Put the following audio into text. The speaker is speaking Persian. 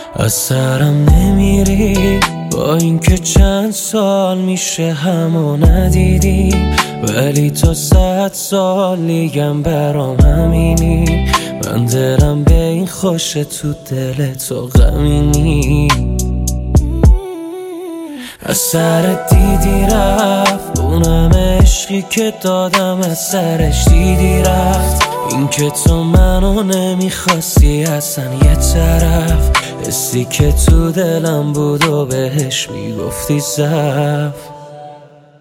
از سرم نمیری با اینکه چند سال میشه همو ندیدیم، ولی تو 100 سالیگم برام همینی. من دلم به این خوشه تو دل تو غمینی. از سر دیدی رفت اونم عشقی که دادم از سرش دیدی رفت. این که تو منو نمیخواستی اصلا یه طرف، حسی که تو دلم بود و بهش میگفتی ضعف.